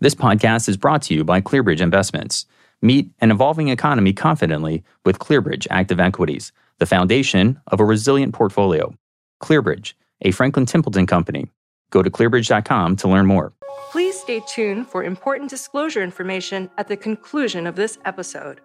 This podcast is brought to you by ClearBridge Investments. Meet an evolving economy confidently with ClearBridge Active Equities, the foundation of a resilient portfolio. ClearBridge, a Franklin Templeton company. Go to clearbridge.com to learn more. Please stay tuned for important disclosure information at the conclusion of this episode.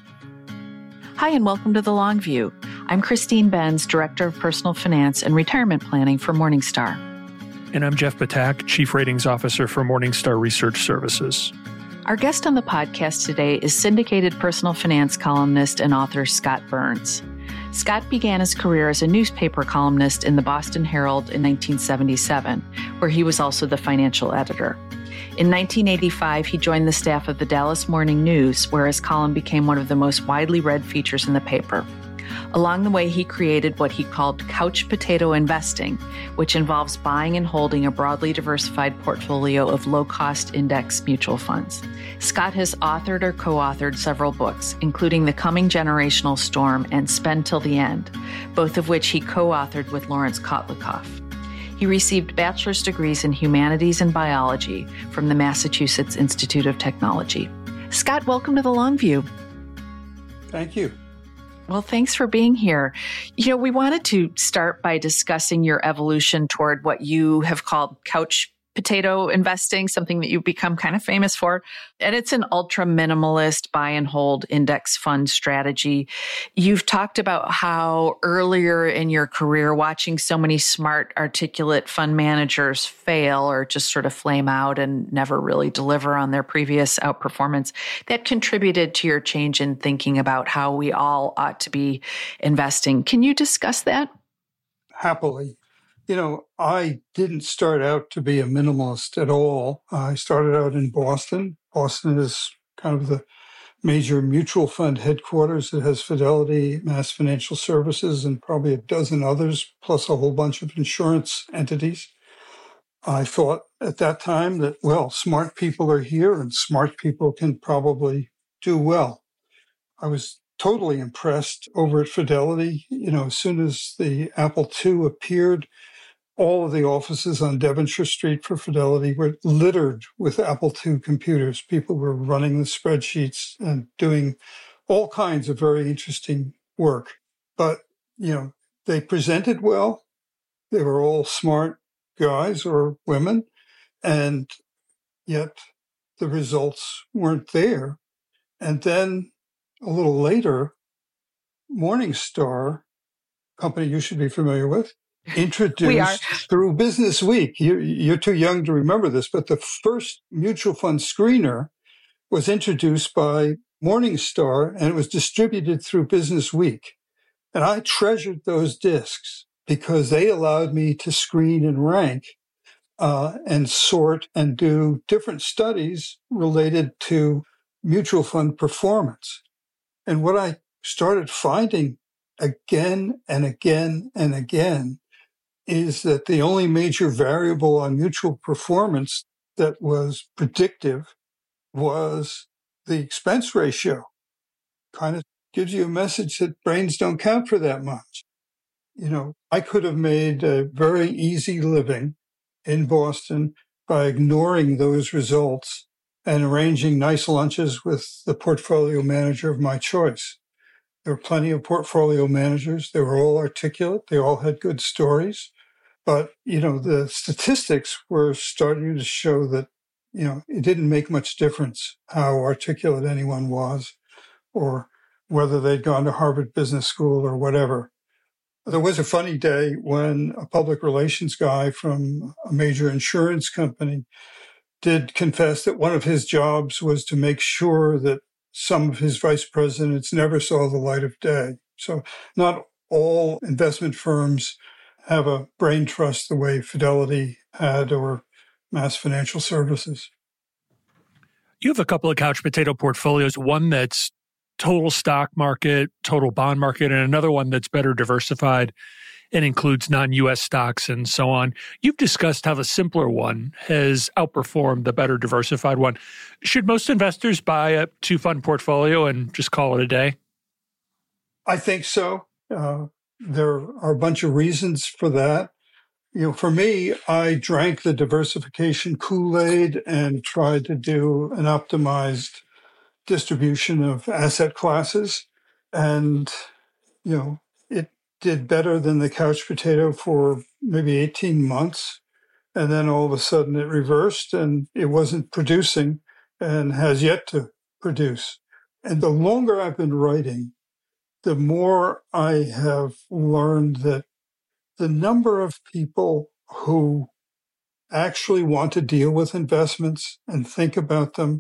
Hi, and welcome to The Long View. I'm Christine Benz, Director of Personal Finance and Retirement Planning for Morningstar. And I'm Jeff Batak, Chief Ratings Officer for Morningstar Research Services. Our guest on the podcast today is syndicated personal finance columnist and author Scott Burns. Scott began his career as a newspaper columnist in the Boston Herald in 1977, where he was also the financial editor. In 1985, he joined the staff of the Dallas Morning News, where his column became one of the most widely read features in the paper. Along the way, he created what he called couch potato investing, which involves buying and holding a broadly diversified portfolio of low-cost index mutual funds. Scott has authored or co-authored several books, including The Coming Generational Storm and Spend Till the End, both of which he co-authored with Lawrence Kotlikoff. He received bachelor's degrees in humanities and biology from the Massachusetts Institute of Technology. Scott, welcome to The Long View. Thank you. Well, thanks for being here. We wanted to start by discussing your evolution toward what you have called couch potato investing, something that you've become kind of famous for. And it's an ultra minimalist buy and hold index fund strategy. You've talked about how earlier in your career, watching so many smart, articulate fund managers fail or just sort of flame out and never really deliver on their previous outperformance, that contributed to your change in thinking about how we all ought to be investing. Can you discuss that? Happily. I didn't start out to be a minimalist at all. I started out in Boston. Boston is kind of the major mutual fund headquarters. It has Fidelity, Mass Financial Services, and probably a dozen others, plus a whole bunch of insurance entities. I thought at that time that, smart people are here and smart people can probably do well. I was totally impressed over at Fidelity. As soon as the Apple II appeared, all of the offices on Devonshire Street for Fidelity were littered with Apple II computers. People were running the spreadsheets and doing all kinds of very interesting work. But, they presented well. They were all smart guys or women. And yet the results weren't there. And then a little later, Morningstar, a company you should be familiar with, introduced through Business Week. You're too young to remember this, but the first mutual fund screener was introduced by Morningstar, and it was distributed through Business Week. And I treasured those discs because they allowed me to screen and rank and sort and do different studies related to mutual fund performance. And what I started finding again and again and again is that the only major variable on mutual performance that was predictive was the expense ratio. Kind of gives you a message that brains don't count for that much. I could have made a very easy living in Boston by ignoring those results and arranging nice lunches with the portfolio manager of my choice. There were plenty of portfolio managers. They were all articulate. They all had good stories. But, the statistics were starting to show that, it didn't make much difference how articulate anyone was or whether they'd gone to Harvard Business School or whatever. There was a funny day when a public relations guy from a major insurance company did confess that one of his jobs was to make sure that some of his vice presidents never saw the light of day. So not all investment firms have a brain trust the way Fidelity had or Mass Financial Services. You have a couple of couch potato portfolios, one that's total stock market, total bond market, and another one that's better diversified and includes non-U.S. stocks and so on. You've discussed how the simpler one has outperformed the better diversified one. Should most investors buy a two-fund portfolio and just call it a day? I think so. There are a bunch of reasons for that. For me, I drank the diversification Kool-Aid and tried to do an optimized distribution of asset classes. And, it did better than the couch potato for maybe 18 months. And then all of a sudden it reversed and it wasn't producing and has yet to produce. And the longer I've been writing, the more I have learned that the number of people who actually want to deal with investments and think about them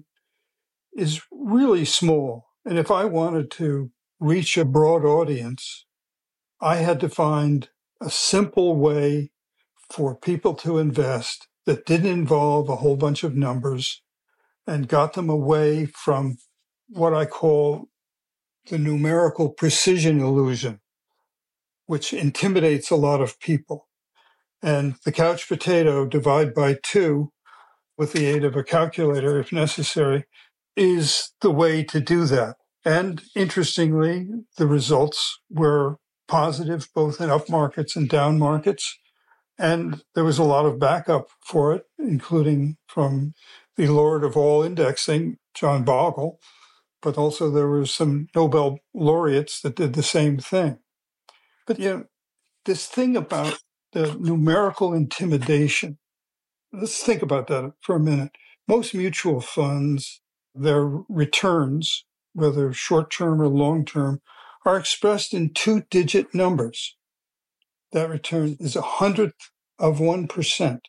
is really small. And if I wanted to reach a broad audience, I had to find a simple way for people to invest that didn't involve a whole bunch of numbers and got them away from what I call the numerical precision illusion, which intimidates a lot of people. And the couch potato, divide by 2 with the aid of a calculator if necessary, is the way to do that. And interestingly, the results were positive both in up markets and down markets. And there was a lot of backup for it, including from the lord of all indexing, John Bogle, but also there were some Nobel laureates that did the same thing. But, this thing about the numerical intimidation, let's think about that for a minute. Most mutual funds, their returns, whether short-term or long-term, are expressed in 2-digit numbers. That return is 1/100 of 1%.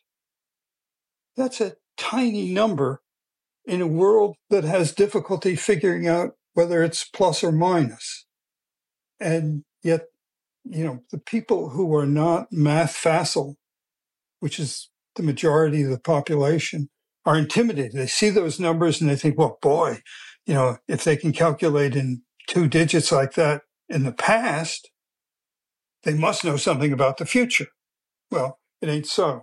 That's a tiny number in a world that has difficulty figuring out whether it's plus or minus. And yet, the people who are not math facile, which is the majority of the population, are intimidated. They see those numbers and they think, well, boy, if they can calculate in 2 digits like that in the past, they must know something about the future. Well, it ain't so.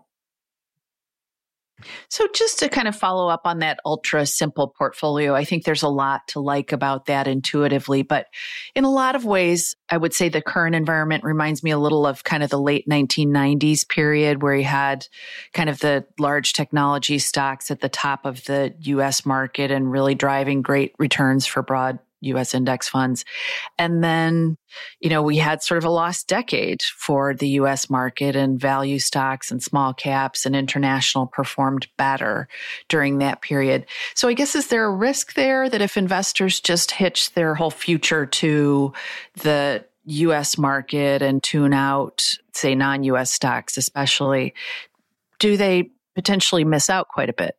So just to kind of follow up on that ultra simple portfolio, I think there's a lot to like about that intuitively, but in a lot of ways, I would say the current environment reminds me a little of kind of the late 1990s period where you had kind of the large technology stocks at the top of the US market and really driving great returns for broad US index funds. And then, we had sort of a lost decade for the US market, and value stocks and small caps and international performed better during that period. So I guess, is there a risk there that if investors just hitch their whole future to the US market and tune out, say, non-US stocks especially, do they potentially miss out quite a bit?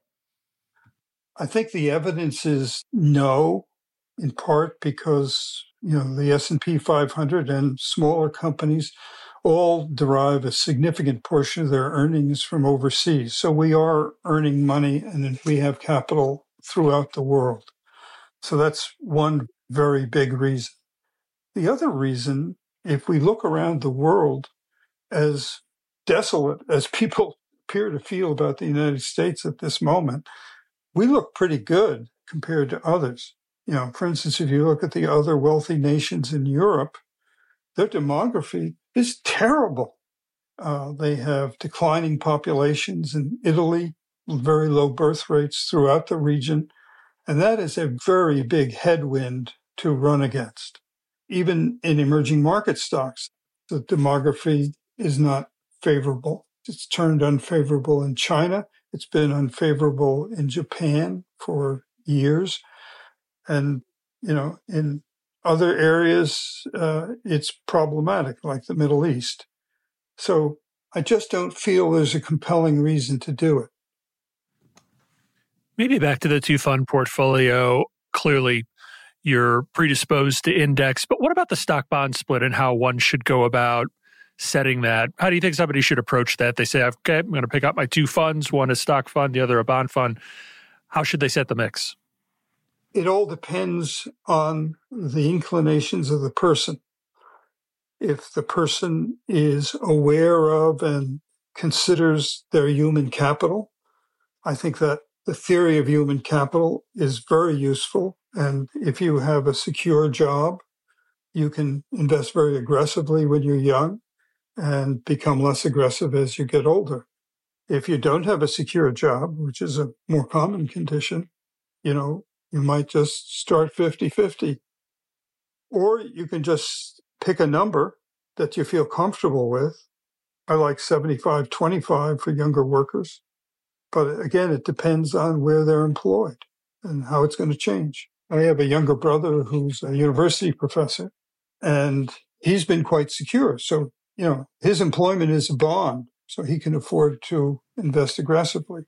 I think the evidence is no. In part because, the S&P 500 and smaller companies all derive a significant portion of their earnings from overseas. So we are earning money and we have capital throughout the world. So that's one very big reason. The other reason, if we look around the world, as desolate as people appear to feel about the United States at this moment, we look pretty good compared to others. For instance, if you look at the other wealthy nations in Europe, their demography is terrible. They have declining populations in Italy, very low birth rates throughout the region, and that is a very big headwind to run against. Even in emerging market stocks, the demography is not favorable. It's turned unfavorable in China. It's been unfavorable in Japan for years. And, in other areas, it's problematic, like the Middle East. So I just don't feel there's a compelling reason to do it. Maybe back to the 2-fund portfolio. Clearly, you're predisposed to index, but what about the stock-bond split and how one should go about setting that? How do you think somebody should approach that? They say, okay, I'm going to pick up my 2 funds, one a stock fund, the other a bond fund. How should they set the mix? It all depends on the inclinations of the person. If the person is aware of and considers their human capital, I think that the theory of human capital is very useful. And if you have a secure job, you can invest very aggressively when you're young. and become less aggressive as you get older. If you don't have a secure job, which is a more common condition, you might just start 50-50. Or you can just pick a number that you feel comfortable with. I like 75-25 for younger workers. But again, it depends on where they're employed and how it's going to change. I have a younger brother who's a university professor, and he's been quite secure. So, his employment is a bond, so he can afford to invest aggressively.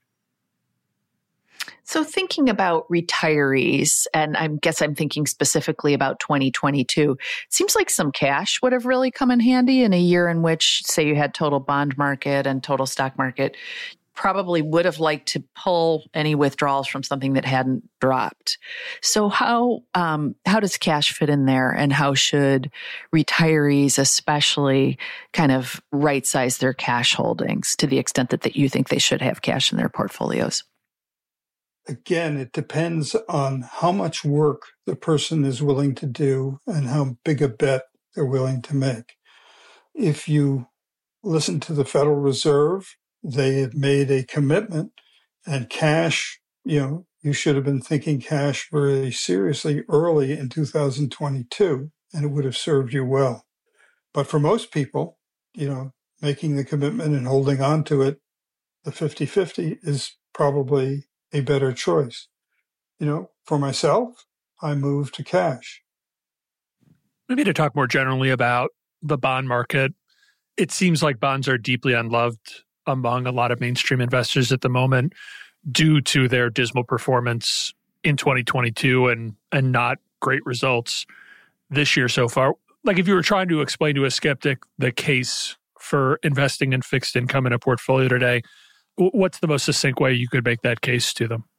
So thinking about retirees, and I guess I'm thinking specifically about 2022, it seems like some cash would have really come in handy in a year in which, say, you had total bond market and total stock market. Probably would have liked to pull any withdrawals from something that hadn't dropped. So how does cash fit in there, and how should retirees especially kind of right-size their cash holdings to the extent that you think they should have cash in their portfolios? Again, it depends on how much work the person is willing to do and how big a bet they're willing to make. If you listen to the Federal Reserve, they have made a commitment, and cash, you should have been thinking cash very seriously early in 2022, and it would have served you well. But for most people, making the commitment and holding on to it, the 50-50 is probably a better choice. For myself, I moved to cash. Maybe to talk more generally about the bond market, it seems like bonds are deeply unloved among a lot of mainstream investors at the moment due to their dismal performance in 2022 and not great results this year so far. Like, if you were trying to explain to a skeptic the case for investing in fixed income in a portfolio today, what's the most succinct way you could make that case to them?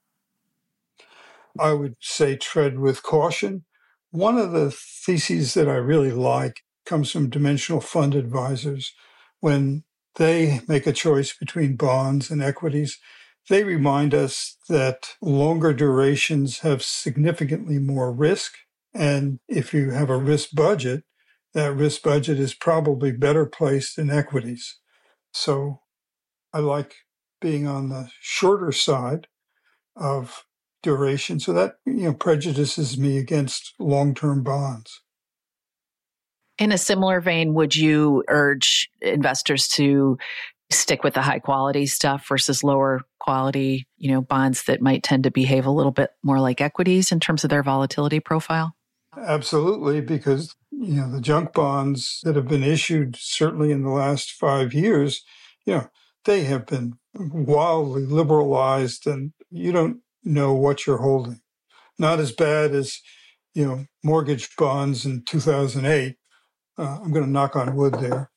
I would say tread with caution. One of the theses that I really like comes from Dimensional Fund Advisors. When they make a choice between bonds and equities, they remind us that longer durations have significantly more risk. And if you have a risk budget, that risk budget is probably better placed in equities. So I like being on the shorter side of duration. So that, prejudices me against long-term bonds. In a similar vein, would you urge investors to stick with the high quality stuff versus lower quality, bonds that might tend to behave a little bit more like equities in terms of their volatility profile? Absolutely, because, the junk bonds that have been issued, certainly in the last 5 years, they have been wildly liberalized, and you don't know what you're holding. Not as bad as, mortgage bonds in 2008. I'm going to knock on wood there.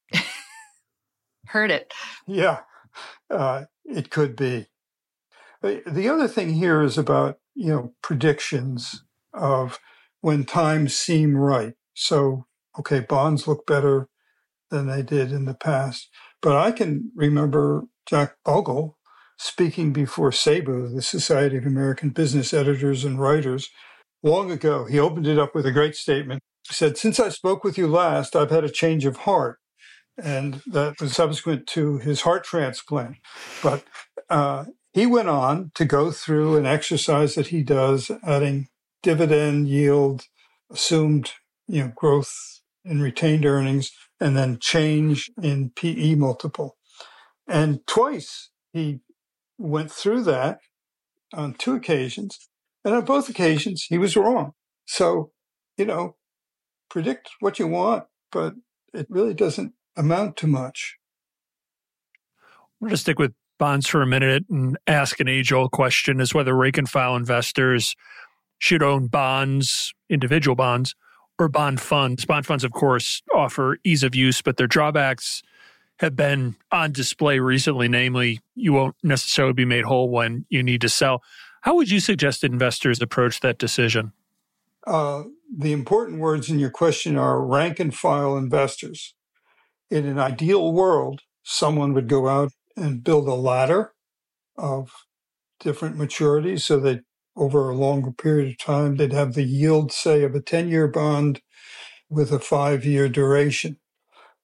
Heard it. Yeah, it could be. The other thing here is about, predictions of when times seem right. So, okay, bonds look better than they did in the past. But I can remember Jack Bogle speaking before SABO, the Society of American Business Editors and Writers, long ago. He opened it up with a great statement. He said, "Since I spoke with you last, I've had a change of heart." And that was subsequent to his heart transplant. But he went on to go through an exercise that he does, adding dividend yield, assumed growth in retained earnings, and then change in PE multiple. And twice he went through that on 2 occasions. And on both occasions, he was wrong. So, predict what you want, but it really doesn't amount to much. I'm going to stick with bonds for a minute and ask an age-old question as whether rank-and-file investors should own bonds, individual bonds, or bond funds. Bond funds, of course, offer ease of use, but their drawbacks have been on display recently. Namely, you won't necessarily be made whole when you need to sell. How would you suggest investors approach that decision? The important words in your question are rank-and-file investors. In an ideal world, someone would go out and build a ladder of different maturities so that over a longer period of time, they'd have the yield, say, of a 10-year bond with a 5-year duration.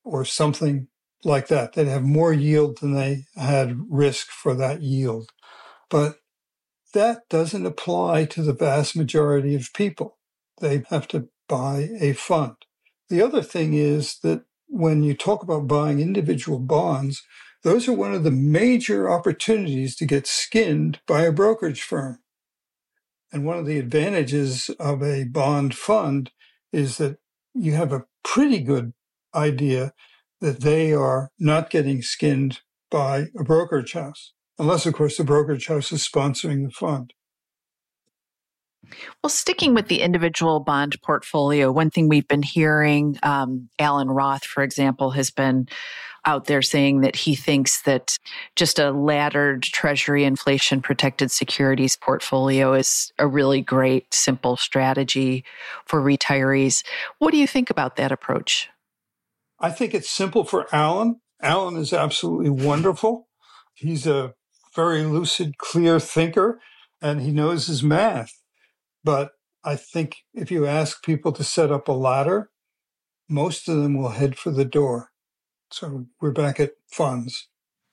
or something like that. They'd have more yield than they had risk for that yield. But that doesn't apply to the vast majority of people. They have to buy a fund. The other thing is that when you talk about buying individual bonds, those are one of the major opportunities to get skinned by a brokerage firm. And one of the advantages of a bond fund is that you have a pretty good idea that they are not getting skinned by a brokerage house, unless, of course, the brokerage house is sponsoring the fund. Well, sticking with the individual bond portfolio, one thing we've been hearing, Alan Roth, for example, has been out there saying that he thinks that just a laddered Treasury inflation protected securities portfolio is a really great, simple strategy for retirees. What do you think about that approach? I think it's simple for Alan. Alan is absolutely wonderful. He's a very lucid, clear thinker, and he knows his math. But I think if you ask people to set up a ladder, most of them will head for the door. So we're back at funds.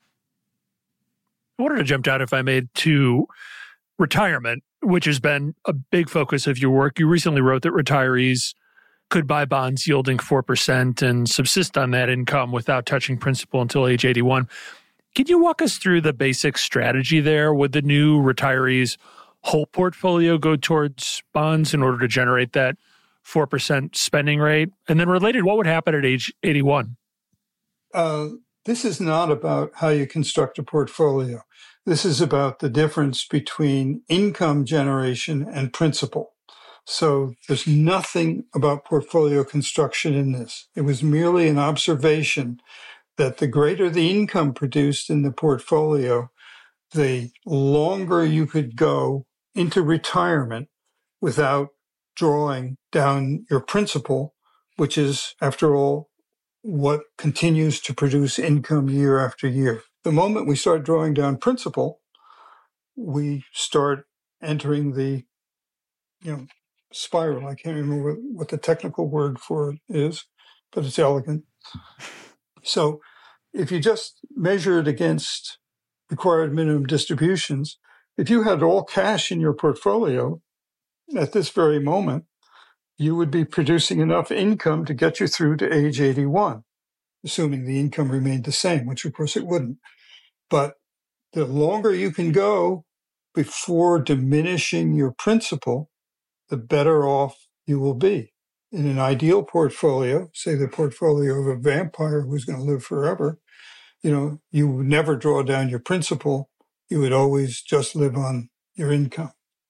I wanted to jump down, if I may, to retirement, which has been a big focus of your work. You recently wrote that retirees could buy bonds yielding 4% and subsist on that income without touching principal until age 81. Can you walk us through the basic strategy there? Would the new retirees' whole portfolio go towards bonds in order to generate that 4% spending rate? And then related, what would happen at age 81? This is not about how you construct a portfolio. This is about the difference between income generation and principal. So there's nothing about portfolio construction in this. It was merely an observation that the greater the income produced in the portfolio, the longer you could go into retirement without drawing down your principal, which is, after all, what continues to produce income year after year. The moment we start drawing down principal, we start entering the, spiral. I can't remember what the technical word for it is, but it's elegant. So if you just measure it against required minimum distributions, if you had all cash in your portfolio at this very moment, you would be producing enough income to get you through to age 81, assuming the income remained the same, which of course it wouldn't. But the longer you can go before diminishing your principal, the better off you will be. In an ideal portfolio, say the portfolio of a vampire who's going to live forever, you would never draw down your principal. You would always just live on your income.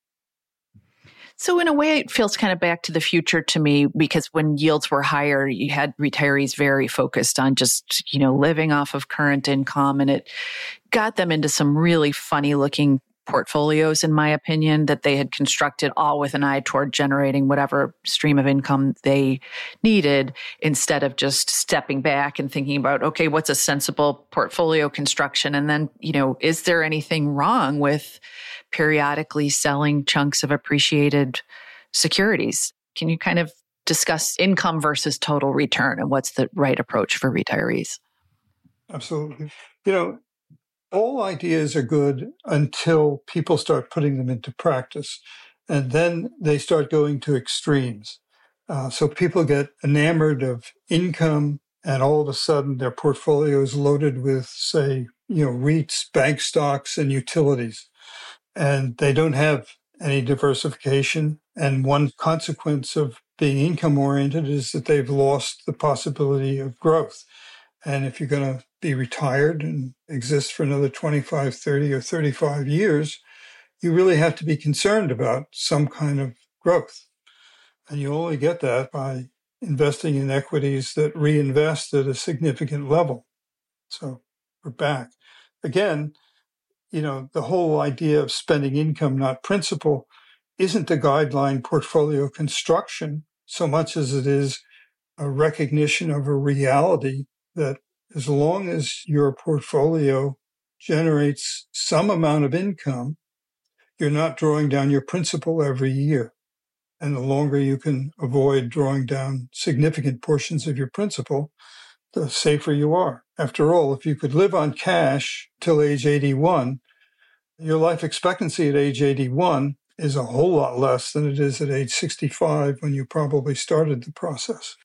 So in a way, it feels kind of back to the future to me, because when yields were higher, you had retirees very focused on just, living off of current income. And it got them into some really funny looking portfolios, in my opinion, that they had constructed all with an eye toward generating whatever stream of income they needed, instead of just stepping back and thinking about, okay, what's a sensible portfolio construction? And then, is there anything wrong with periodically selling chunks of appreciated securities? Can you kind of discuss income versus total return and what's the right approach for retirees? Absolutely. All ideas are good until people start putting them into practice, and then they start going to extremes. So people get enamored of income, and all of a sudden their portfolio is loaded with, say, REITs, bank stocks, and utilities. And they don't have any diversification. And one consequence of being income-oriented is that they've lost the possibility of growth. And if you're going to be retired and exist for another 25, 30, or 35 years, you really have to be concerned about some kind of growth. And you only get that by investing in equities that reinvest at a significant level. So we're back. Again, the whole idea of spending income, not principal, isn't the guideline portfolio construction so much as it is a recognition of a reality that as long as your portfolio generates some amount of income, you're not drawing down your principal every year. And the longer you can avoid drawing down significant portions of your principal, the safer you are. After all, if you could live on cash till age 81, your life expectancy at age 81 is a whole lot less than it is at age 65 when you probably started the process.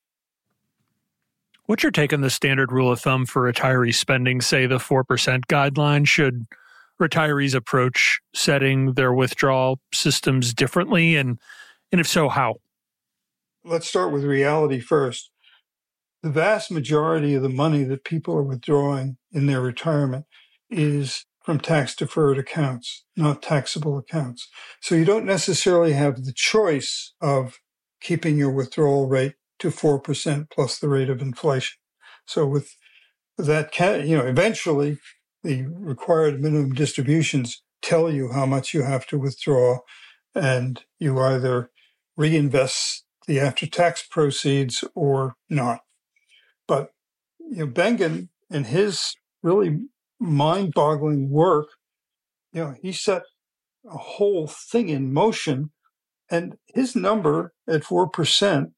What's your take on the standard rule of thumb for retiree spending, say the 4% guideline? Should retirees approach setting their withdrawal systems differently? And if so, how? Let's start with reality first. The vast majority of the money that people are withdrawing in their retirement is from tax-deferred accounts, not taxable accounts. So you don't necessarily have the choice of keeping your withdrawal rate to 4% plus the rate of inflation. So with that, eventually the required minimum distributions tell you how much you have to withdraw, and you either reinvest the after-tax proceeds or not. But Bengen, in his really mind-boggling work, he set a whole thing in motion, and his number at 4%,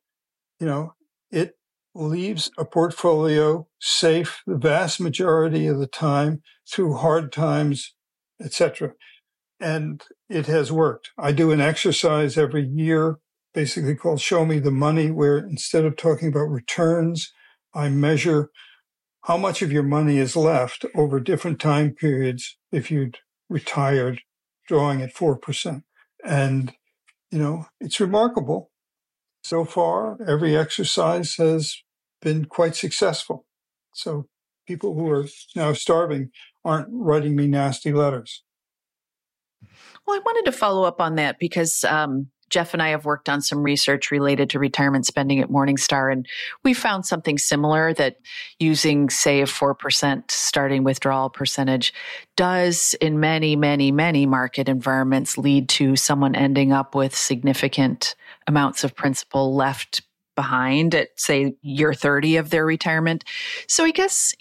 it leaves a portfolio safe the vast majority of the time through hard times, etc. And it has worked. I do an exercise every year, basically called Show Me the Money, where instead of talking about returns, I measure how much of your money is left over different time periods if you'd retired drawing at 4%. And, it's remarkable. So far, every exercise has been quite successful. So people who are now starving aren't writing me nasty letters. Well, I wanted to follow up on that because Jeff and I have worked on some research related to retirement spending at Morningstar, and we found something similar, that using, say, a 4% starting withdrawal percentage does, in many, many, many market environments, lead to someone ending up with significant amounts of principal left behind at, say, year 30 of their retirement. So I guess,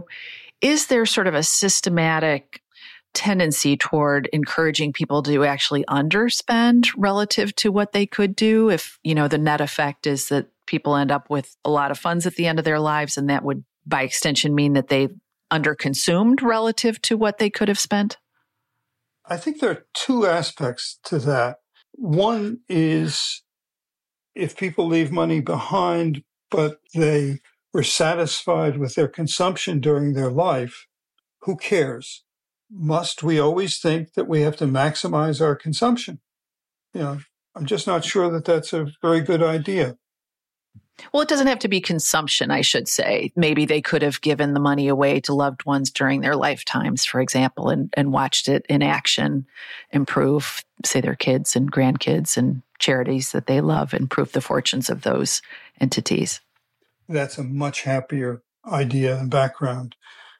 is there sort of a systematic tendency toward encouraging people to actually underspend relative to what they could do if, the net effect is that people end up with a lot of funds at the end of their lives, and that would, by extension, mean that they underconsumed relative to what they could have spent? I think there are two aspects to that. One is if people leave money behind, but they were satisfied with their consumption during their life, who cares? Must we always think that we have to maximize our consumption? I'm just not sure that that's a very good idea. Well, it doesn't have to be consumption, I should say. Maybe they could have given the money away to loved ones during their lifetimes, for example, and watched it in action improve, say, their kids and grandkids and charities that they love, improve the fortunes of those entities. That's a much happier idea and background.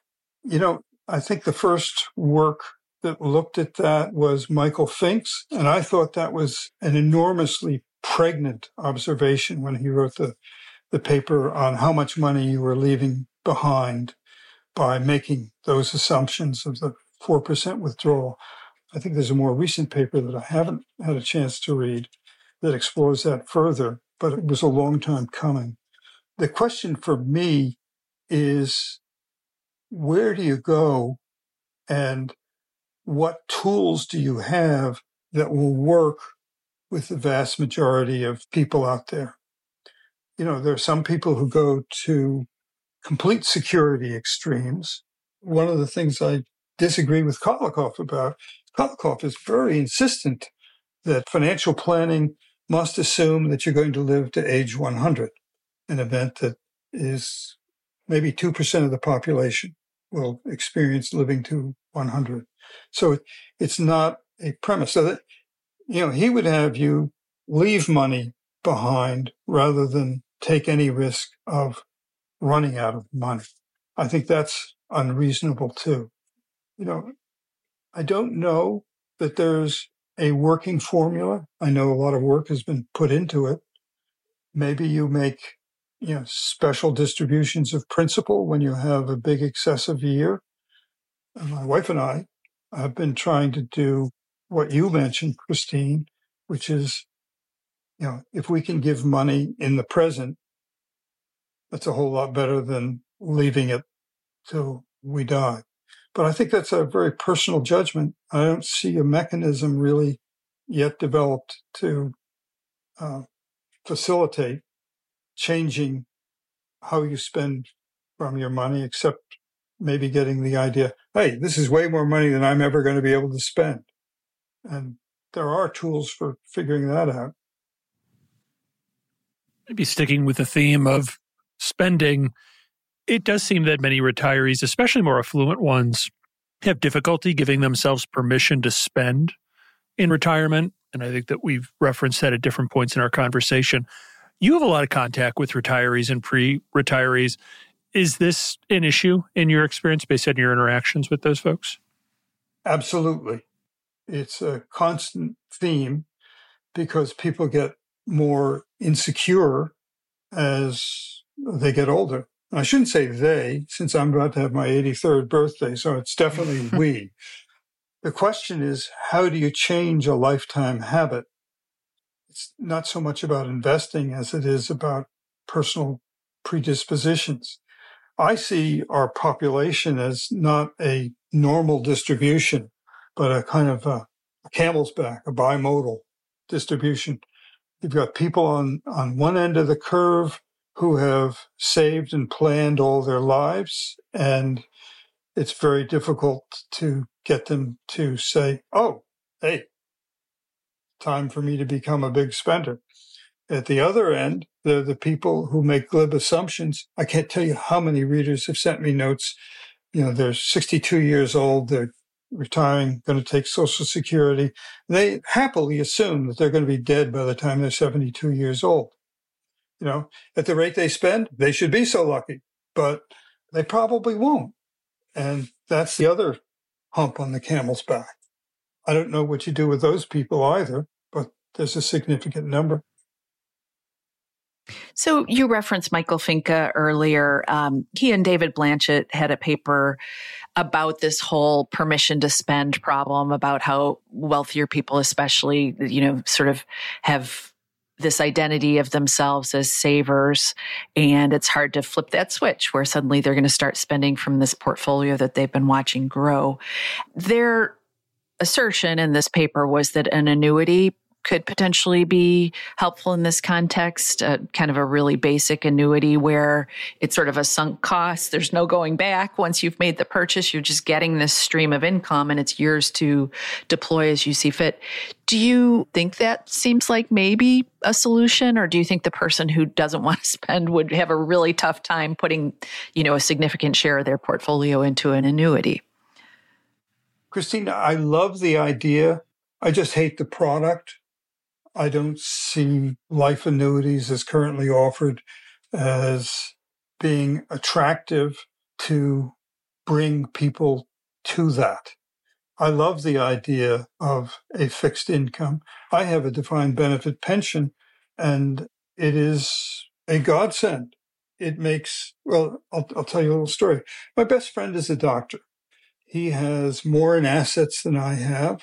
I think the first work that looked at that was Michael Fink's, and I thought that was an enormously pregnant observation when he wrote the paper on how much money you were leaving behind by making those assumptions of the 4% withdrawal. I think there's a more recent paper that I haven't had a chance to read that explores that further, but it was a long time coming. The question for me is, where do you go and what tools do you have that will work with the vast majority of people out there? There are some people who go to complete security extremes. One of the things I disagree with Kolikoff about, Kolikoff is very insistent that financial planning must assume that you're going to live to age 100, an event that is maybe 2% of the population will experience living to 100. So it's not a premise. So that, he would have you leave money behind rather than take any risk of running out of money. I think that's unreasonable too. I don't know that there's a working formula. I know a lot of work has been put into it. Maybe you make special distributions of principal when you have a big excessive year. And my wife and I have been trying to do what you mentioned, Christine, which is, if we can give money in the present, that's a whole lot better than leaving it till we die. But I think that's a very personal judgment. I don't see a mechanism really yet developed to facilitate changing how you spend from your money, except maybe getting the idea, hey, this is way more money than I'm ever going to be able to spend. And there are tools for figuring that out. Maybe sticking with the theme of spending, it does seem that many retirees, especially more affluent ones, have difficulty giving themselves permission to spend in retirement. And I think that we've referenced that at different points in our conversation. You have a lot of contact with retirees and pre-retirees. Is this an issue in your experience based on your interactions with those folks? Absolutely. It's a constant theme because people get more insecure as they get older. I shouldn't say they, since I'm about to have my 83rd birthday, so it's definitely we. The question is, how do you change a lifetime habit? It's not so much about investing as it is about personal predispositions. I see our population as not a normal distribution, but a kind of a camel's back, a bimodal distribution. You've got people on one end of the curve who have saved and planned all their lives, and it's very difficult to get them to say, oh, hey, time for me to become a big spender. At the other end, they're the people who make glib assumptions. I can't tell you how many readers have sent me notes. They're 62 years old, they're retiring, going to take Social Security. They happily assume that they're going to be dead by the time they're 72 years old. At the rate they spend, they should be so lucky, but they probably won't. And that's the other hump on the camel's back. I don't know what you do with those people either, but there's a significant number. So you referenced Michael Finke earlier. He and David Blanchett had a paper about this whole permission to spend problem, about how wealthier people especially, sort of have this identity of themselves as savers, and it's hard to flip that switch where suddenly they're going to start spending from this portfolio that they've been watching grow. Their assertion in this paper was that an annuity could potentially be helpful in this context, kind of a really basic annuity where it's sort of a sunk cost. There's no going back. Once you've made the purchase, you're just getting this stream of income and it's yours to deploy as you see fit. Do you think that seems like maybe a solution, or do you think the person who doesn't want to spend would have a really tough time putting, a significant share of their portfolio into an annuity? Christina, I love the idea. I just hate the product. I don't see life annuities as currently offered as being attractive to bring people to that. I love the idea of a fixed income. I have a defined benefit pension, and it is a godsend. It makes, I'll tell you a little story. My best friend is a doctor. He has more in assets than I have,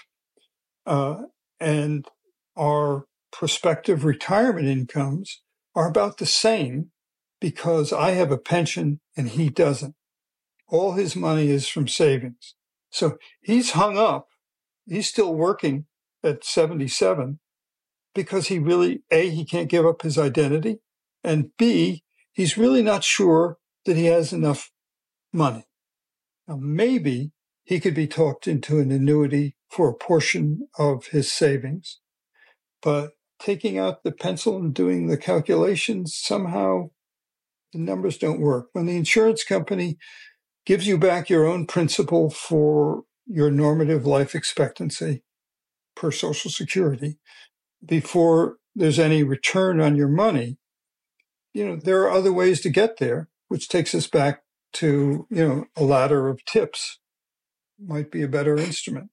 and our prospective retirement incomes are about the same because I have a pension and he doesn't. All his money is from savings. So he's hung up. He's still working at 77 because he really, A, he can't give up his identity, and B, he's really not sure that he has enough money. Now, maybe he could be talked into an annuity for a portion of his savings, but taking out the pencil and doing the calculations, somehow the numbers don't work. When the insurance company gives you back your own principal for your normative life expectancy per Social Security, before there's any return on your money, there are other ways to get there, which takes us back to, a ladder of tips might be a better instrument.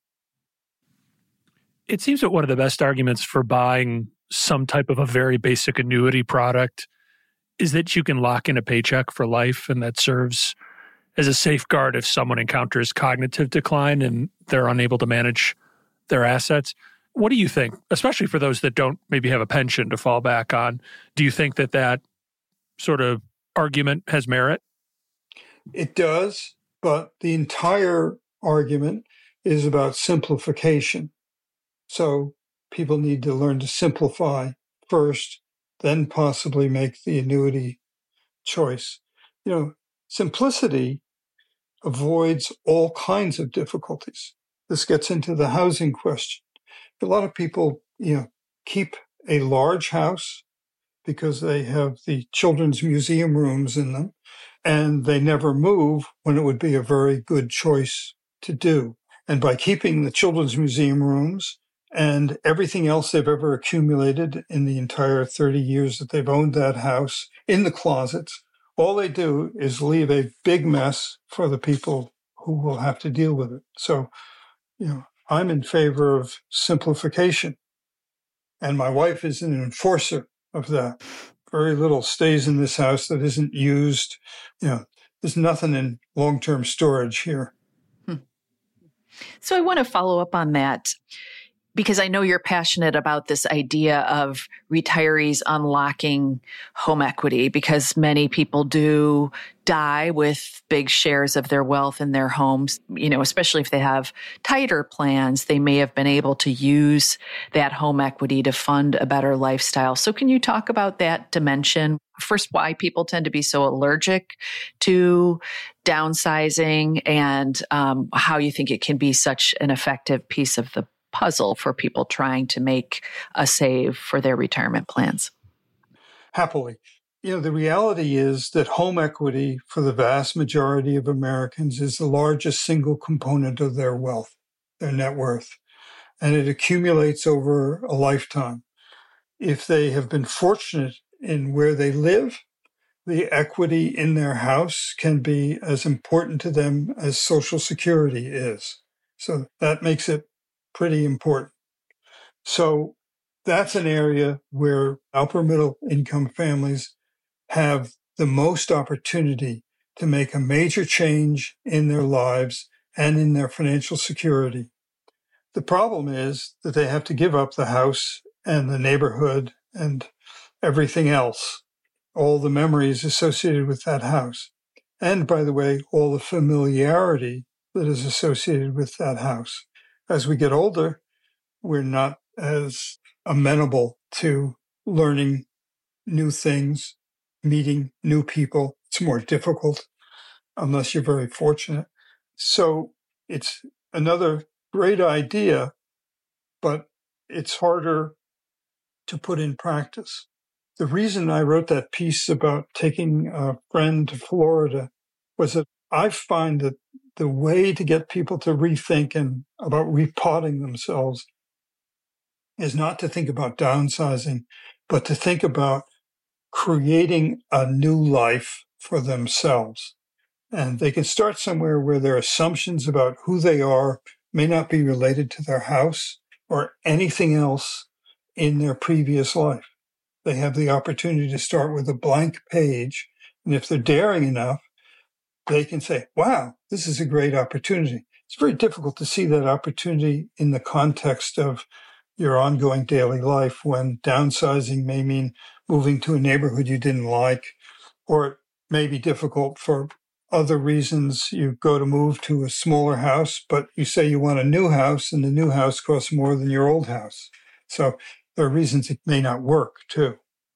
It seems that one of the best arguments for buying some type of a very basic annuity product is that you can lock in a paycheck for life, and that serves as a safeguard if someone encounters cognitive decline and they're unable to manage their assets. What do you think, especially for those that don't maybe have a pension to fall back on? Do you think that sort of argument has merit? It does, but the entire argument is about simplification. So people need to learn to simplify first, then possibly make the annuity choice. Simplicity avoids all kinds of difficulties. This gets into the housing question. A lot of people, keep a large house because they have the children's museum rooms in them, and they never move when it would be a very good choice to do. And by keeping the children's museum rooms and everything else they've ever accumulated in the entire 30 years that they've owned that house in the closets, all they do is leave a big mess for the people who will have to deal with it. So, I'm in favor of simplification. And my wife is an enforcer of that. Very little stays in this house that isn't used. There's nothing in long-term storage here. So I want to follow up on that, because I know you're passionate about this idea of retirees unlocking home equity, because many people do die with big shares of their wealth in their homes, especially if they have tighter plans, they may have been able to use that home equity to fund a better lifestyle. So can you talk about that dimension? First, why people tend to be so allergic to downsizing, and how you think it can be such an effective piece of the puzzle for people trying to make a save for their retirement plans. Happily. The reality is that home equity for the vast majority of Americans is the largest single component of their wealth, their net worth, and it accumulates over a lifetime. If they have been fortunate in where they live, the equity in their house can be as important to them as Social Security is. So that makes it pretty important. So that's an area where upper middle income families have the most opportunity to make a major change in their lives and in their financial security. The problem is that they have to give up the house and the neighborhood and everything else, all the memories associated with that house. And by the way, all the familiarity that is associated with that house. As we get older, we're not as amenable to learning new things, meeting new people. It's more difficult unless you're very fortunate. So it's another great idea, but it's harder to put in practice. The reason I wrote that piece about taking a friend to Florida was that I find that the way to get people to rethink and about repotting themselves is not to think about downsizing, but to think about creating a new life for themselves. And they can start somewhere where their assumptions about who they are may not be related to their house or anything else in their previous life. They have the opportunity to start with a blank page. And if they're daring enough, they can say, wow, this is a great opportunity. It's very difficult to see that opportunity in the context of your ongoing daily life, when downsizing may mean moving to a neighborhood you didn't like, or it may be difficult for other reasons. You go to move to a smaller house, but you say you want a new house, and the new house costs more than your old house. So there are reasons it may not work, too.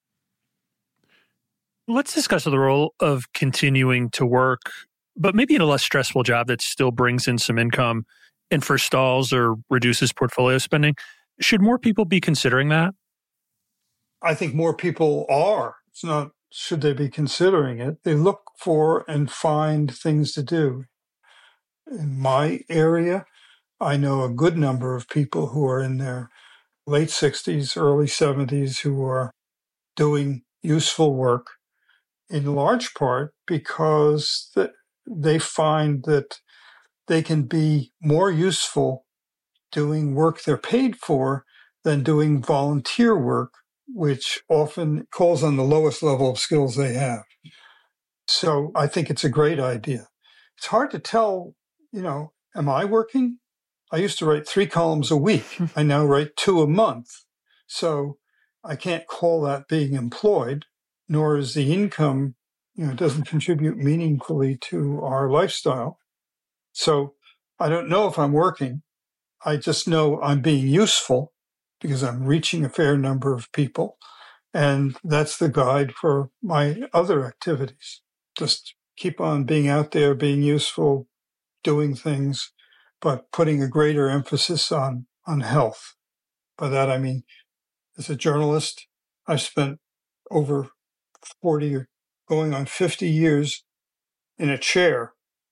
Let's discuss the role of continuing to work, but maybe in a less stressful job that still brings in some income and forestalls or reduces portfolio spending. Should more people be considering that? I think more people are. It's not should they be considering it. They look for and find things to do. In my area, I know a good number of people who are in their late 60s, early 70s who are doing useful work, in large part because they find that they can be more useful doing work they're paid for than doing volunteer work, which often calls on the lowest level of skills they have. So I think it's a great idea. It's hard to tell, am I working? I used to write 3 columns a week. I now write 2 a month. So I can't call that being employed, nor is the income it doesn't contribute meaningfully to our lifestyle. So I don't know if I'm working. I just know I'm being useful because I'm reaching a fair number of people. And that's the guide for my other activities. Just keep on being out there, being useful, doing things, but putting a greater emphasis on health. By that, I mean, as a journalist, I've spent over 40 or going on 50 years in a chair.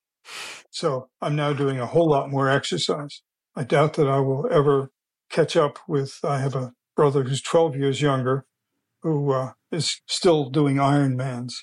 So I'm now doing a whole lot more exercise. I doubt that I will ever catch up with, I have a brother who's 12 years younger who is still doing Ironmans.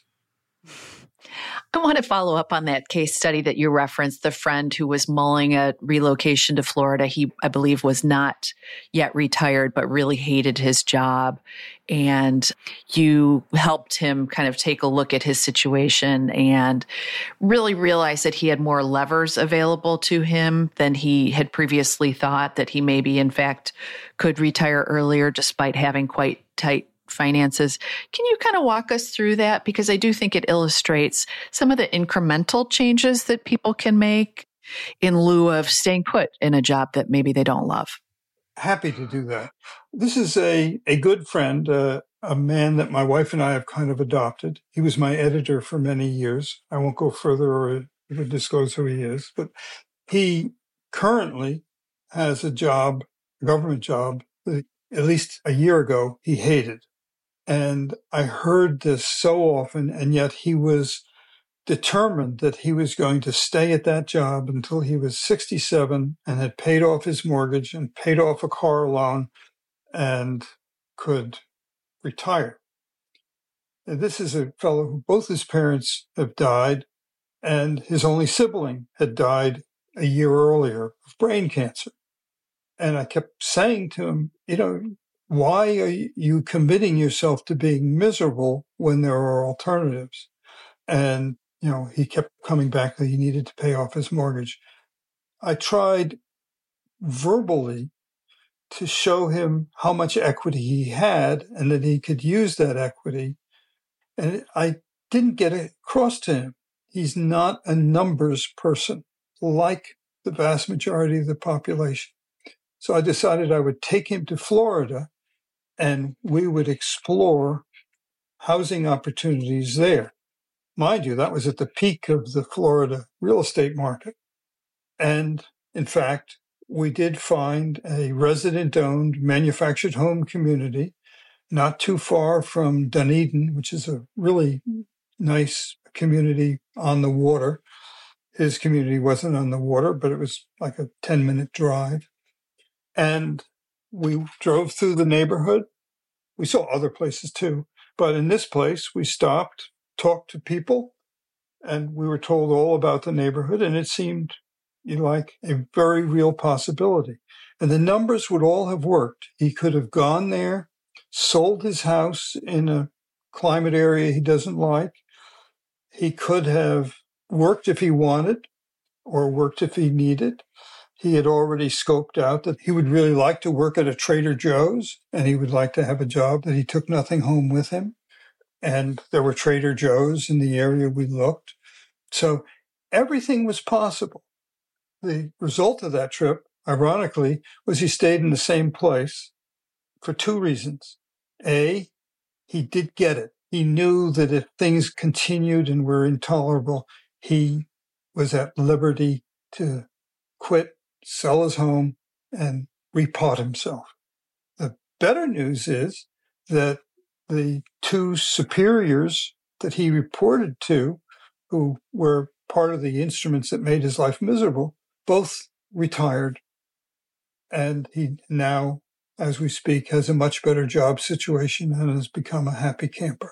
I want to follow up on that case study that you referenced, the friend who was mulling a relocation to Florida. He, I believe, was not yet retired, but really hated his job. And you helped him kind of take a look at his situation and really realize that he had more levers available to him than he had previously thought, that he maybe, in fact, could retire earlier despite having quite tight finances. Can you kind of walk us through that? Because I do think it illustrates some of the incremental changes that people can make in lieu of staying put in a job that maybe they don't love. Happy to do that. This is a good friend, a man that my wife and I have kind of adopted. He was my editor for many years. I won't go further or disclose who he is, but he currently has a job, a government job, that at least a year ago he hated. And I heard this so often, and yet he was determined that he was going to stay at that job until he was 67 and had paid off his mortgage and paid off a car loan and could retire. And this is a fellow who both his parents have died, and his only sibling had died a year earlier of brain cancer. And I kept saying to him, why are you committing yourself to being miserable when there are alternatives? And, he kept coming back that he needed to pay off his mortgage. I tried verbally to show him how much equity he had and that he could use that equity. And I didn't get it across to him. He's not a numbers person like the vast majority of the population. So I decided I would take him to Florida and we would explore housing opportunities there. Mind you, that was at the peak of the Florida real estate market. And in fact, we did find a resident-owned manufactured home community not too far from Dunedin, which is a really nice community on the water. His community wasn't on the water, but it was like a 10-minute drive. And we drove through the neighborhood. We saw other places too. But in this place, we stopped, talked to people, and we were told all about the neighborhood. And it seemed like a very real possibility. And the numbers would all have worked. He could have gone there, sold his house in a climate area he doesn't like. He could have worked if he wanted or worked if he needed. He had already scoped out that he would really like to work at a Trader Joe's and he would like to have a job that he took nothing home with him. And there were Trader Joe's in the area we looked. So everything was possible. The result of that trip, ironically, was he stayed in the same place for two reasons. A, he did get it. He knew that if things continued and were intolerable, he was at liberty to quit, sell his home, and repot himself. The better news is that the two superiors that he reported to, who were part of the instruments that made his life miserable, both retired. And he now, as we speak, has a much better job situation and has become a happy camper.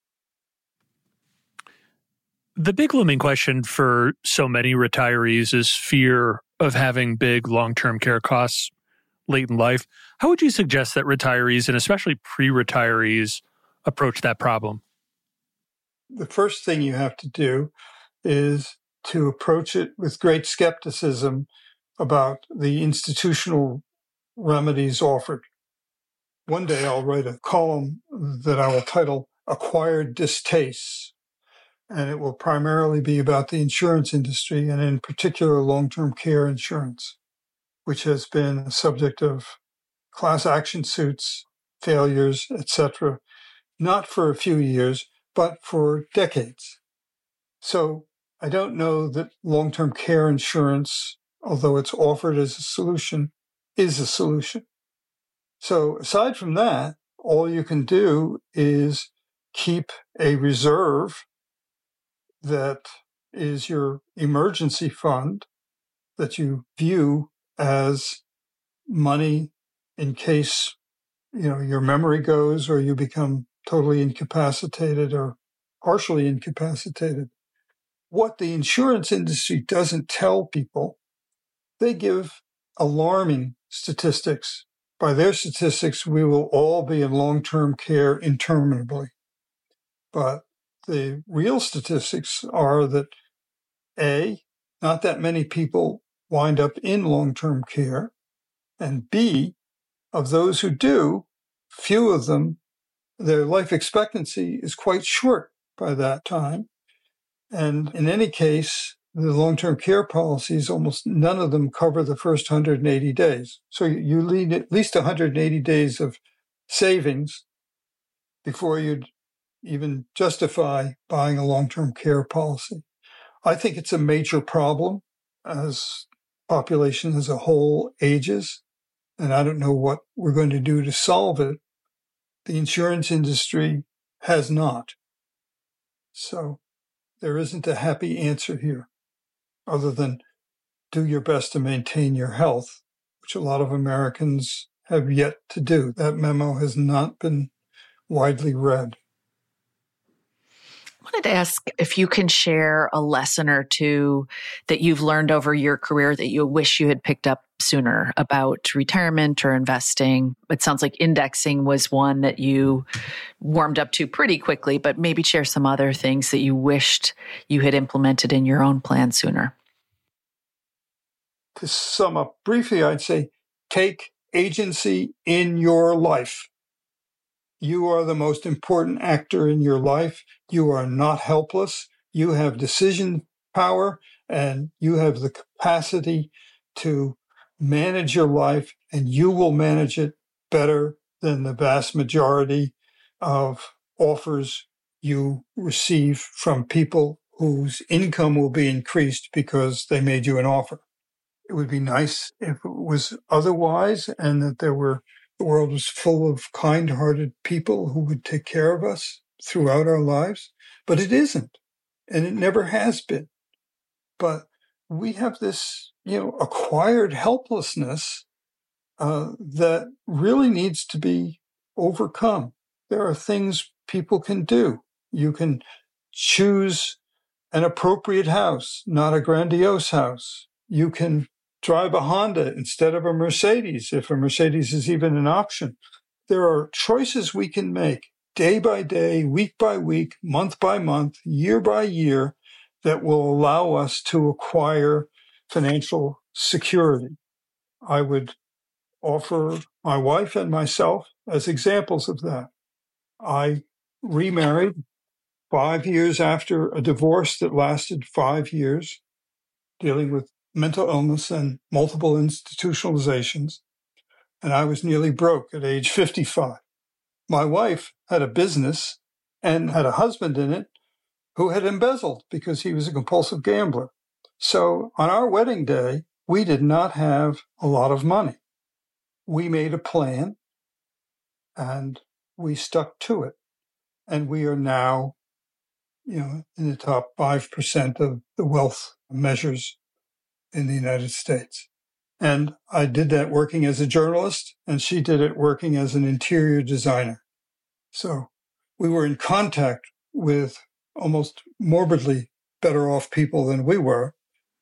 The big looming question for so many retirees is fear of having big long-term care costs late in life. How would you suggest that retirees, and especially pre-retirees, approach that problem? The first thing you have to do is to approach it with great skepticism about the institutional remedies offered. One day I'll write a column that I will title Acquired Distastes, and it will primarily be about the insurance industry, and in particular long-term care insurance, which has been a subject of class action suits, failures, etc., not for a few years, but for decades. So I don't know that long-term care insurance, although it's offered as a solution, is a solution. So aside from that, all you can do is keep a reserve that is your emergency fund that you view as money in case, your memory goes or you become totally incapacitated or partially incapacitated. What the insurance industry doesn't tell people, they give alarming statistics. By their statistics, we will all be in long-term care interminably. But the real statistics are that A, not that many people wind up in long-term care, and B, of those who do, few of them, their life expectancy is quite short by that time. And in any case, the long-term care policies, almost none of them cover the first 180 days. So you need at least 180 days of savings before you'd even justify buying a long-term care policy. I think it's a major problem as population as a whole ages, and I don't know what we're going to do to solve it. The insurance industry has not. So there isn't a happy answer here other than do your best to maintain your health, which a lot of Americans have yet to do. That memo has not been widely read. I wanted to ask if you can share a lesson or two that you've learned over your career that you wish you had picked up sooner about retirement or investing. It sounds like indexing was one that you warmed up to pretty quickly, but maybe share some other things that you wished you had implemented in your own plan sooner. To sum up briefly, I'd say take agency in your life. You are the most important actor in your life. You are not helpless. You have decision power and you have the capacity to manage your life, and you will manage it better than the vast majority of offers you receive from people whose income will be increased because they made you an offer. It would be nice if it was otherwise and that the world was full of kind-hearted people who would take care of us throughout our lives, but it isn't, and it never has been. But we have this, acquired helplessness that really needs to be overcome. There are things people can do. You can choose an appropriate house, not a grandiose house. You can drive a Honda instead of a Mercedes, if a Mercedes is even an option. There are choices we can make day by day, week by week, month by month, year by year that will allow us to acquire financial security. I would offer my wife and myself as examples of that. I remarried 5 years after a divorce that lasted 5 years, dealing with mental illness and multiple institutionalizations, and I was nearly broke at age 55. My wife had a business and had a husband in it who had embezzled because he was a compulsive gambler. So on our wedding day, we did not have a lot of money. We made a plan and we stuck to it. And we are now, in the top 5% of the wealth measures in the United States. And I did that working as a journalist, and she did it working as an interior designer. So we were in contact with almost morbidly better off people than we were.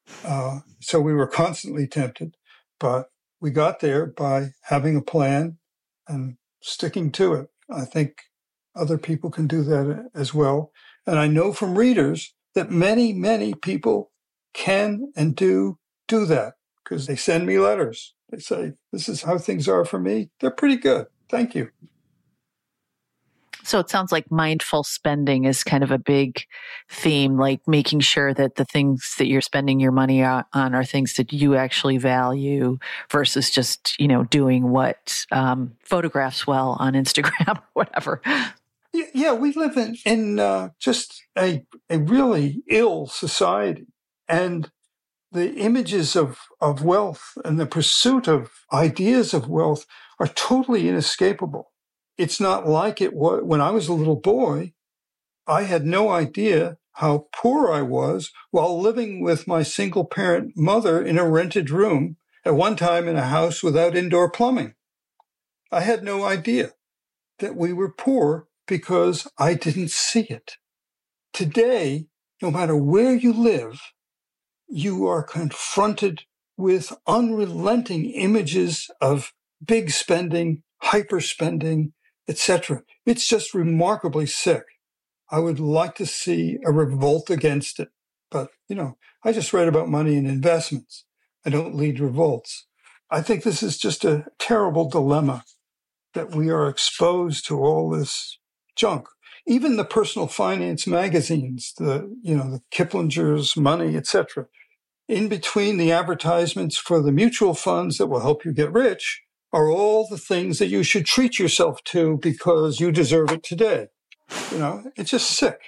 So we were constantly tempted, but we got there by having a plan and sticking to it. I think other people can do that as well. And I know from readers that many, many people can and do that because they send me letters. They say, this is how things are for me. They're pretty good. Thank you. So it sounds like mindful spending is kind of a big theme, like making sure that the things that you're spending your money on are things that you actually value versus just, doing what photographs well on Instagram or whatever. Yeah, we live in just a really ill society. And the images of wealth and the pursuit of ideas of wealth are totally inescapable. It's not like it was when I was a little boy. I had no idea how poor I was while living with my single parent mother in a rented room, at one time in a house without indoor plumbing. I had no idea that we were poor because I didn't see it. Today, no matter where you live, you are confronted with unrelenting images of big spending, hyper spending, etc. It's just remarkably sick. I would like to see a revolt against it. But, I just read about money and investments. I don't lead revolts. I think this is just a terrible dilemma that we are exposed to all this junk. Even the personal finance magazines, the Kiplinger's Money, etc. In between the advertisements for the mutual funds that will help you get rich are all the things that you should treat yourself to because you deserve it today. It's just sick.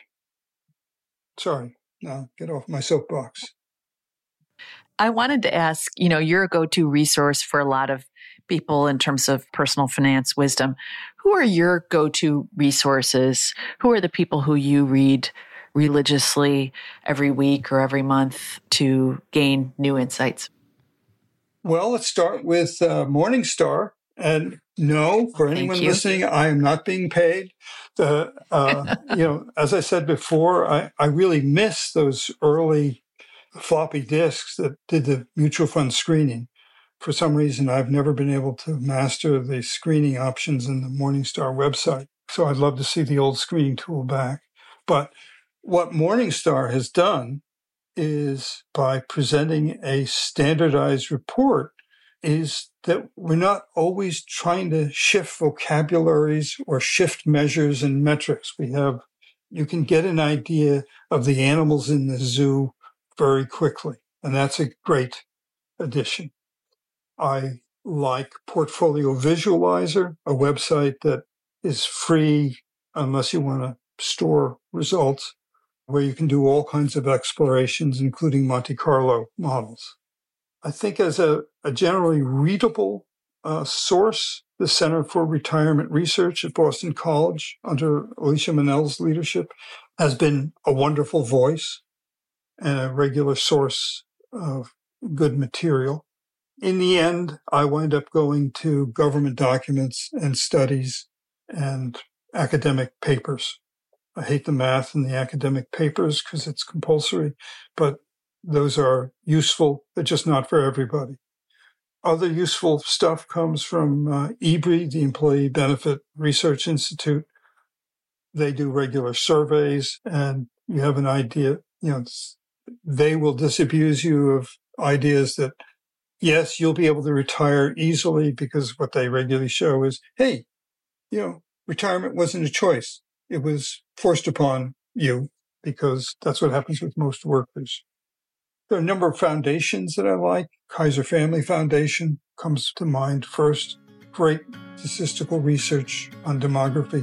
Sorry. Now get off my soapbox. I wanted to ask, you're a go-to resource for a lot of people in terms of personal finance wisdom. Who are your go-to resources? Who are the people who you read religiously every week or every month to gain new insights? Well, let's start with Morningstar. And no, for anyone listening, I am not being paid. As I said before, I really miss those early floppy disks that did the mutual fund screening. For some reason, I've never been able to master the screening options in the Morningstar website. So I'd love to see the old screening tool back. But what Morningstar has done is, by presenting a standardized report, is that we're not always trying to shift vocabularies or shift measures and metrics. You can get an idea of the animals in the zoo very quickly, and that's a great addition. I like Portfolio Visualizer, a website that is free unless you want to store results, where you can do all kinds of explorations, including Monte Carlo models. I think as a generally readable source, the Center for Retirement Research at Boston College, under Alicia Manel's leadership, has been a wonderful voice and a regular source of good material. In the end, I wind up going to government documents and studies and academic papers. I hate the math in the academic papers because it's compulsory, but those are useful. They're just not for everybody. Other useful stuff comes from EBRI, the Employee Benefit Research Institute. They do regular surveys, and you have an idea. They will disabuse you of ideas that, yes, you'll be able to retire easily, because what they regularly show is, hey, retirement wasn't a choice. It was forced upon you, because that's what happens with most workers. There are a number of foundations that I like. Kaiser Family Foundation comes to mind first. Great statistical research on demography.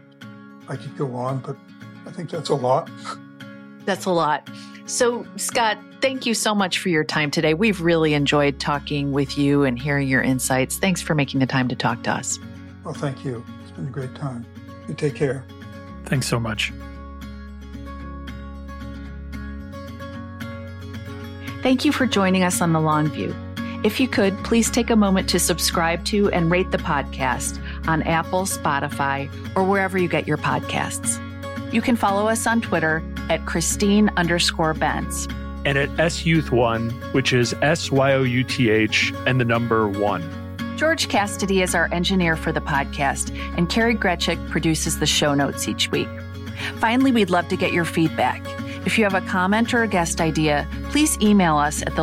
I could go on, but I think that's a lot. That's a lot. So, Scott, thank you so much for your time today. We've really enjoyed talking with you and hearing your insights. Thanks for making the time to talk to us. Well, thank you. It's been a great time. You take care. Thanks so much. Thank you for joining us on The Long View. If you could, please take a moment to subscribe to and rate the podcast on Apple, Spotify, or wherever you get your podcasts. You can follow us on Twitter at Christine_Benz. And at SYouth1, which is SYOUTH and the number 1. George Cassidy is our engineer for the podcast, and Carrie Gretchick produces the show notes each week. Finally, we'd love to get your feedback. If you have a comment or a guest idea, please email us at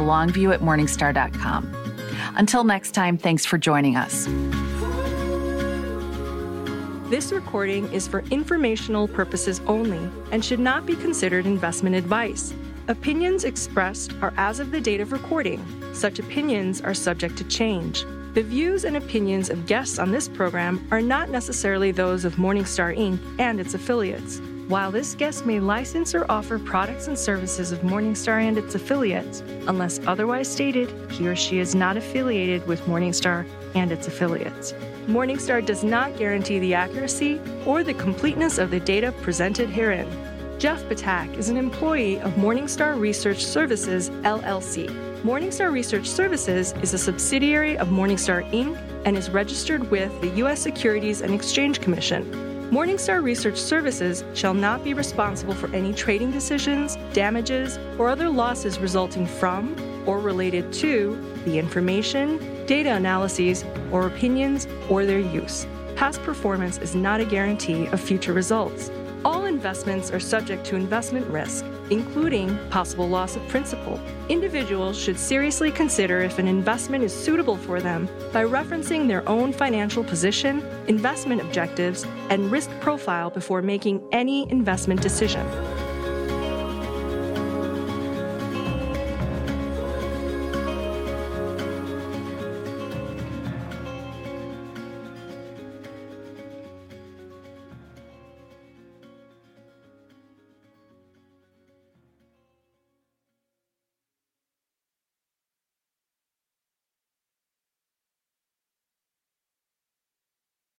thelongview@morningstar.com. Until next time, thanks for joining us. This recording is for informational purposes only and should not be considered investment advice. Opinions expressed are as of the date of recording. Such opinions are subject to change. The views and opinions of guests on this program are not necessarily those of Morningstar Inc. and its affiliates. While this guest may license or offer products and services of Morningstar and its affiliates, unless otherwise stated, he or she is not affiliated with Morningstar and its affiliates. Morningstar does not guarantee the accuracy or the completeness of the data presented herein. Jeff Patak is an employee of Morningstar Research Services, LLC. Morningstar Research Services is a subsidiary of Morningstar Inc. and is registered with the U.S. Securities and Exchange Commission. Morningstar Research Services shall not be responsible for any trading decisions, damages, or other losses resulting from or related to the information, data analyses, or opinions, or their use. Past performance is not a guarantee of future results. All investments are subject to investment risk, including possible loss of principal. Individuals should seriously consider if an investment is suitable for them by referencing their own financial position, investment objectives, and risk profile before making any investment decision.